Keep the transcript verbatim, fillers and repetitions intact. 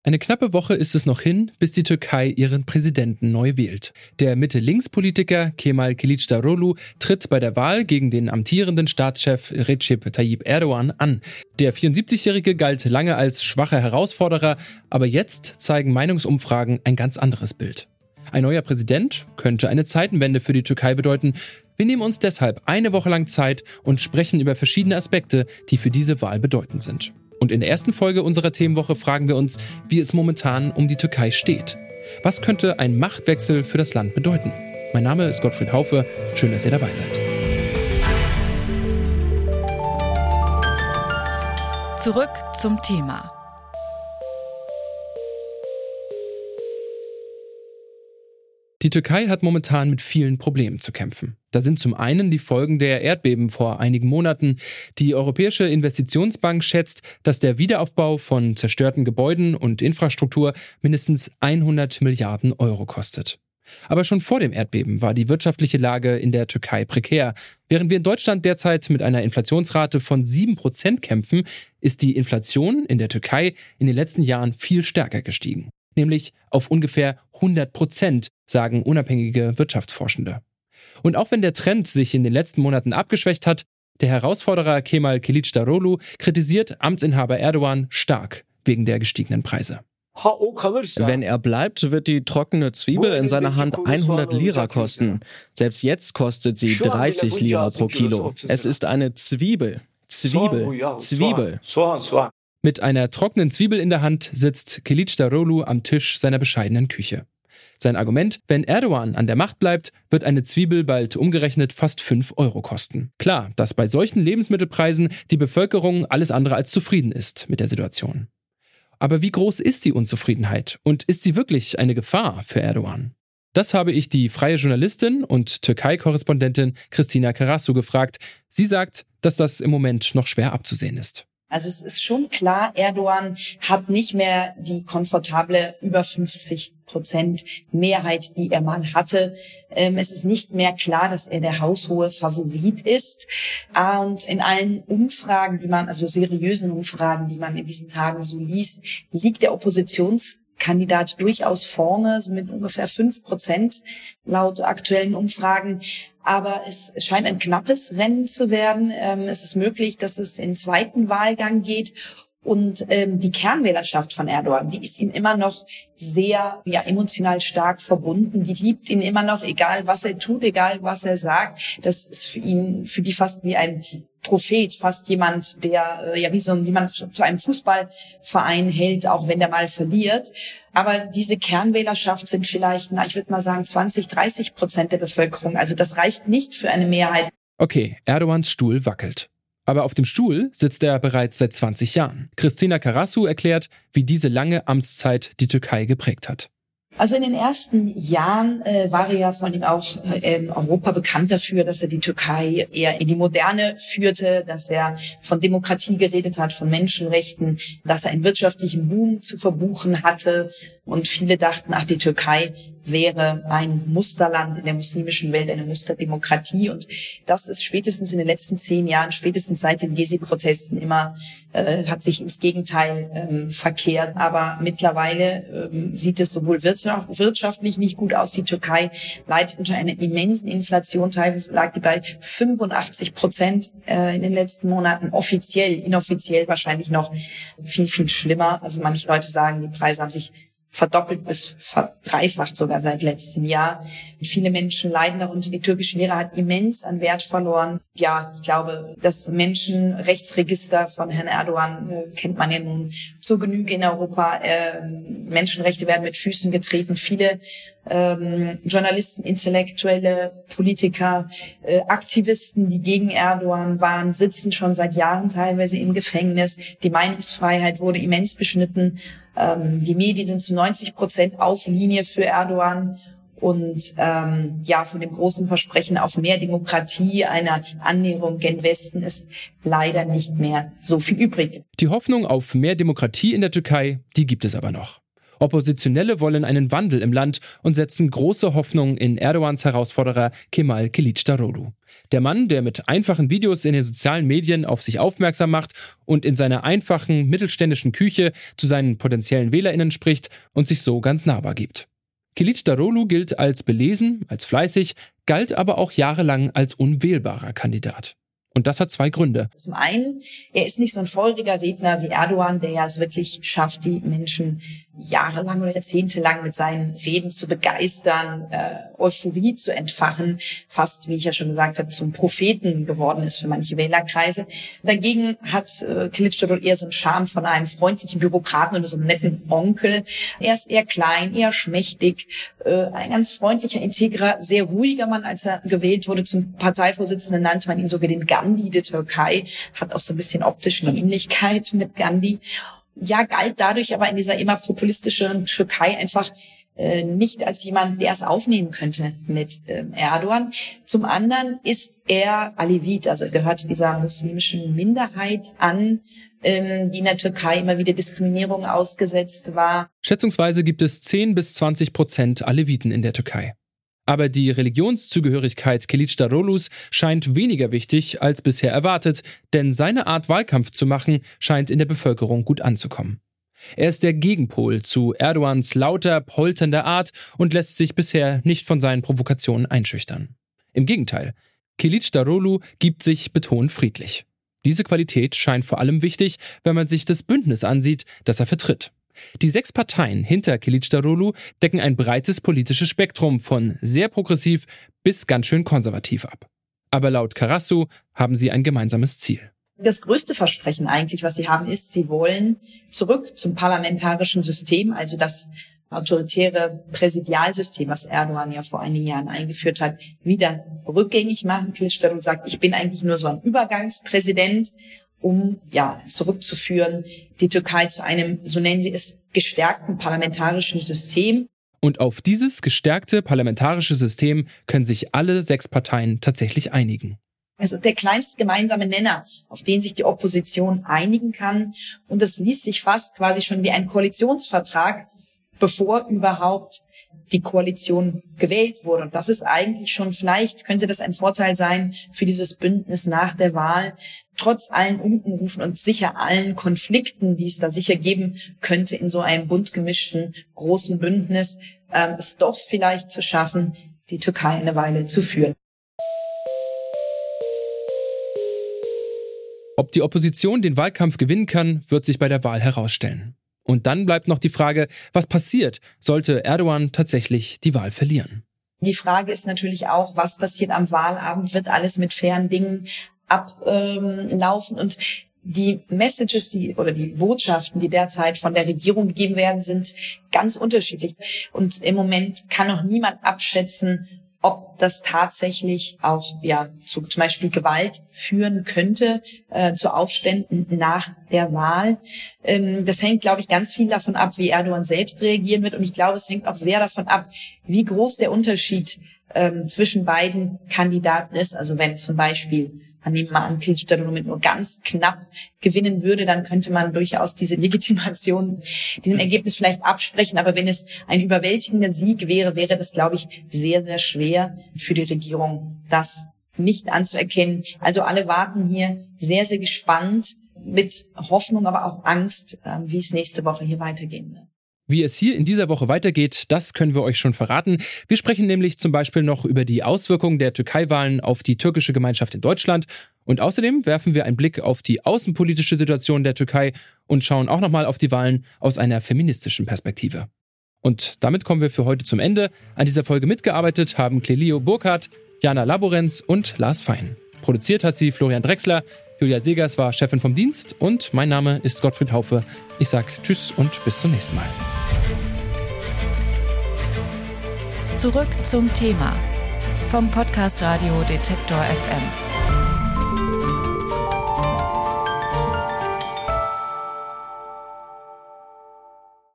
Eine knappe Woche ist es noch hin, bis die Türkei ihren Präsidenten neu wählt. Der Mitte-Links-Politiker Kemal Kılıçdaroğlu tritt bei der Wahl gegen den amtierenden Staatschef Recep Tayyip Erdogan an. Der vierundsiebzigjährige galt lange als schwacher Herausforderer, aber jetzt zeigen Meinungsumfragen ein ganz anderes Bild. Ein neuer Präsident könnte eine Zeitenwende für die Türkei bedeuten. Wir nehmen uns deshalb eine Woche lang Zeit und sprechen über verschiedene Aspekte, die für diese Wahl bedeutend sind. Und in der ersten Folge unserer Themenwoche fragen wir uns, wie es momentan um die Türkei steht. Was könnte ein Machtwechsel für das Land bedeuten? Mein Name ist Gottfried Haufe. Schön, dass ihr dabei seid. Zurück zum Thema. Die Türkei hat momentan mit vielen Problemen zu kämpfen. Da sind zum einen die Folgen der Erdbeben vor einigen Monaten. Die Europäische Investitionsbank schätzt, dass der Wiederaufbau von zerstörten Gebäuden und Infrastruktur mindestens hundert Milliarden Euro kostet. Aber schon vor dem Erdbeben war die wirtschaftliche Lage in der Türkei prekär. Während wir in Deutschland derzeit mit einer Inflationsrate von sieben Prozent kämpfen, ist die Inflation in der Türkei in den letzten Jahren viel stärker gestiegen. Nämlich auf ungefähr hundert Prozent, sagen unabhängige Wirtschaftsforschende. Und auch wenn der Trend sich in den letzten Monaten abgeschwächt hat, der Herausforderer Kemal Kılıçdaroğlu kritisiert Amtsinhaber Erdogan stark wegen der gestiegenen Preise. Wenn er bleibt, wird die trockene Zwiebel in seiner Hand hundert Lira kosten. Selbst jetzt kostet sie dreißig Lira pro Kilo. Es ist eine Zwiebel. Zwiebel. Zwiebel. Mit einer trockenen Zwiebel in der Hand sitzt Kılıçdaroğlu am Tisch seiner bescheidenen Küche. Sein Argument: Wenn Erdogan an der Macht bleibt, wird eine Zwiebel bald umgerechnet fast fünf Euro kosten. Klar, dass bei solchen Lebensmittelpreisen die Bevölkerung alles andere als zufrieden ist mit der Situation. Aber wie groß ist die Unzufriedenheit und ist sie wirklich eine Gefahr für Erdogan? Das habe ich die freie Journalistin und Türkei-Korrespondentin Christina Karasu gefragt. Sie sagt, dass das im Moment noch schwer abzusehen ist. Also es ist schon klar, Erdogan hat nicht mehr die komfortable über fünfzig Prozent Mehrheit, die er mal hatte. Ähm, es ist nicht mehr klar, dass er der haushohe Favorit ist. Und in allen Umfragen, die man, also seriösen Umfragen, die man in diesen Tagen so liest, liegt der Oppositionskandidat durchaus vorne, so mit ungefähr fünf Prozent laut aktuellen Umfragen. Aber es scheint ein knappes Rennen zu werden. Ähm, es ist möglich, dass es in den zweiten Wahlgang geht. Und ähm, die Kernwählerschaft von Erdogan, die ist ihm immer noch sehr ja emotional stark verbunden. Die liebt ihn immer noch, egal was er tut, egal was er sagt. Das ist für ihn, für die fast wie ein Prophet, fast jemand, der ja wie so ein, wie man zu einem Fußballverein hält, auch wenn der mal verliert. Aber diese Kernwählerschaft sind vielleicht, na, ich würde mal sagen, zwanzig, dreißig Prozent der Bevölkerung. Also das reicht nicht für eine Mehrheit. Okay, Erdogans Stuhl wackelt. Aber auf dem Stuhl sitzt er bereits seit zwanzig Jahren. Christina Karasu erklärt, wie diese lange Amtszeit die Türkei geprägt hat. Also in den ersten Jahren äh, war er ja vor allem auch äh, in Europa bekannt dafür, dass er die Türkei eher in die Moderne führte, dass er von Demokratie geredet hat, von Menschenrechten, dass er einen wirtschaftlichen Boom zu verbuchen hatte. Und viele dachten, ach, die Türkei wäre ein Musterland in der muslimischen Welt, eine Musterdemokratie. Und das ist spätestens in den letzten zehn Jahren, spätestens seit den Gezi-Protesten immer, äh, hat sich ins Gegenteil ähm, verkehrt. Aber mittlerweile ähm, sieht es sowohl wirtschaftlich nicht gut aus. Die Türkei leidet unter einer immensen Inflation. Teilweise lag die bei fünfundachtzig Prozent äh, in den letzten Monaten. Offiziell, inoffiziell wahrscheinlich noch viel, viel schlimmer. Also manche Leute sagen, die Preise haben sich verdoppelt bis verdreifacht sogar seit letztem Jahr. Und viele Menschen leiden darunter. Die türkische Lira hat immens an Wert verloren. Ja, ich glaube, das Menschenrechtsregister von Herrn Erdogan äh, kennt man ja nun zur Genüge in Europa. Äh, Menschenrechte werden mit Füßen getreten. Viele ähm, Journalisten, Intellektuelle, Politiker, äh, Aktivisten, die gegen Erdogan waren, sitzen schon seit Jahren teilweise im Gefängnis. Die Meinungsfreiheit wurde immens beschnitten. Ähm, die Medien sind zu neunzig Prozent auf Linie für Erdogan. Und ähm, ja, von dem großen Versprechen auf mehr Demokratie, einer Annäherung gen Westen ist leider nicht mehr so viel übrig. Die Hoffnung auf mehr Demokratie in der Türkei, die gibt es aber noch. Oppositionelle wollen einen Wandel im Land und setzen große Hoffnung in Erdogans Herausforderer Kemal Kılıçdaroğlu. Der Mann, der mit einfachen Videos in den sozialen Medien auf sich aufmerksam macht und in seiner einfachen, mittelständischen Küche zu seinen potenziellen WählerInnen spricht und sich so ganz nahbar gibt. Kılıçdaroğlu gilt als belesen, als fleißig, galt aber auch jahrelang als unwählbarer Kandidat. Und das hat zwei Gründe. Zum einen, er ist nicht so ein feuriger Redner wie Erdogan, der ja es wirklich schafft, die Menschen jahrelang oder jahrzehntelang mit seinen Reden zu begeistern, äh, Euphorie zu entfachen, fast, wie ich ja schon gesagt habe, zum Propheten geworden ist für manche Wählerkreise. Dagegen hat äh, Kılıçdaroğlu eher so einen Charme von einem freundlichen Bürokraten oder so einem netten Onkel. Er ist eher klein, eher schmächtig, äh, ein ganz freundlicher, integrer, sehr ruhiger Mann. Als er gewählt wurde zum Parteivorsitzenden, nannte man ihn sogar den Gandhi der Türkei, hat auch so ein bisschen optisch eine Ähnlichkeit mit Gandhi. Ja, galt dadurch aber in dieser immer populistischen Türkei einfach äh, nicht als jemand, der es aufnehmen könnte mit ähm, Erdogan. Zum anderen ist er Alevit, also er gehört dieser muslimischen Minderheit an, ähm, die in der Türkei immer wieder Diskriminierung ausgesetzt war. Schätzungsweise gibt es zehn bis zwanzig Prozent Aleviten in der Türkei. Aber die Religionszugehörigkeit Kılıçdaroğlu's scheint weniger wichtig als bisher erwartet, denn seine Art, Wahlkampf zu machen, scheint in der Bevölkerung gut anzukommen. Er ist der Gegenpol zu Erdogans lauter, polternder Art und lässt sich bisher nicht von seinen Provokationen einschüchtern. Im Gegenteil, Kılıçdaroğlu gibt sich betont friedlich. Diese Qualität scheint vor allem wichtig, wenn man sich das Bündnis ansieht, das er vertritt. Die sechs Parteien hinter Kılıçdaroğlu decken ein breites politisches Spektrum von sehr progressiv bis ganz schön konservativ ab. Aber laut Karasu haben sie ein gemeinsames Ziel. Das größte Versprechen eigentlich, was sie haben, ist, sie wollen zurück zum parlamentarischen System, also das autoritäre Präsidialsystem, was Erdogan ja vor einigen Jahren eingeführt hat, wieder rückgängig machen. Kılıçdaroğlu sagt, ich bin eigentlich nur so ein Übergangspräsident, um ja zurückzuführen, die Türkei zu einem, so nennen sie es, gestärkten parlamentarischen System. Und auf dieses gestärkte parlamentarische System können sich alle sechs Parteien tatsächlich einigen. Es ist der kleinste gemeinsame Nenner, auf den sich die Opposition einigen kann. Und das liest sich fast quasi schon wie ein Koalitionsvertrag, bevor überhaupt die Koalition gewählt wurde. Und das ist eigentlich schon, vielleicht könnte das ein Vorteil sein für dieses Bündnis nach der Wahl, trotz allen Unkenrufen und sicher allen Konflikten, die es da sicher geben könnte in so einem bunt gemischten großen Bündnis, äh, es doch vielleicht zu schaffen, die Türkei eine Weile zu führen. Ob die Opposition den Wahlkampf gewinnen kann, wird sich bei der Wahl herausstellen. Und dann bleibt noch die Frage, was passiert, sollte Erdogan tatsächlich die Wahl verlieren? Die Frage ist natürlich auch, was passiert am Wahlabend? Wird alles mit fairen Dingen ablaufen? Und die Messages, die oder die Botschaften, die derzeit von der Regierung gegeben werden, sind ganz unterschiedlich. Und im Moment kann noch niemand abschätzen, ob das tatsächlich auch ja zu zum Beispiel Gewalt führen könnte, äh, zu Aufständen nach der Wahl. Ähm, das hängt, glaube ich, ganz viel davon ab, wie Erdogan selbst reagieren wird. Und ich glaube, es hängt auch sehr davon ab, wie groß der Unterschied ähm, zwischen beiden Kandidaten ist. Also wenn zum Beispiel, man nehmen mal an, Kılıçdaroğlu mit nur ganz knapp gewinnen würde, dann könnte man durchaus diese Legitimation diesem Ergebnis vielleicht absprechen. Aber wenn es ein überwältigender Sieg wäre, wäre das, glaube ich, sehr, sehr schwer für die Regierung, das nicht anzuerkennen. Also alle warten hier sehr, sehr gespannt mit Hoffnung, aber auch Angst, wie es nächste Woche hier weitergehen wird. Wie es hier in dieser Woche weitergeht, das können wir euch schon verraten. Wir sprechen nämlich zum Beispiel noch über die Auswirkungen der Türkei-Wahlen auf die türkische Gemeinschaft in Deutschland. Und außerdem werfen wir einen Blick auf die außenpolitische Situation der Türkei und schauen auch nochmal auf die Wahlen aus einer feministischen Perspektive. Und damit kommen wir für heute zum Ende. An dieser Folge mitgearbeitet haben Clelio Burkhardt, Jana Laborenz und Lars Fein. Produziert hat sie Florian Drexler. Julia Segers war Chefin vom Dienst und mein Name ist Gottfried Haufe. Ich sag Tschüss und bis zum nächsten Mal. Zurück zum Thema vom Podcast Radio Detektor F M.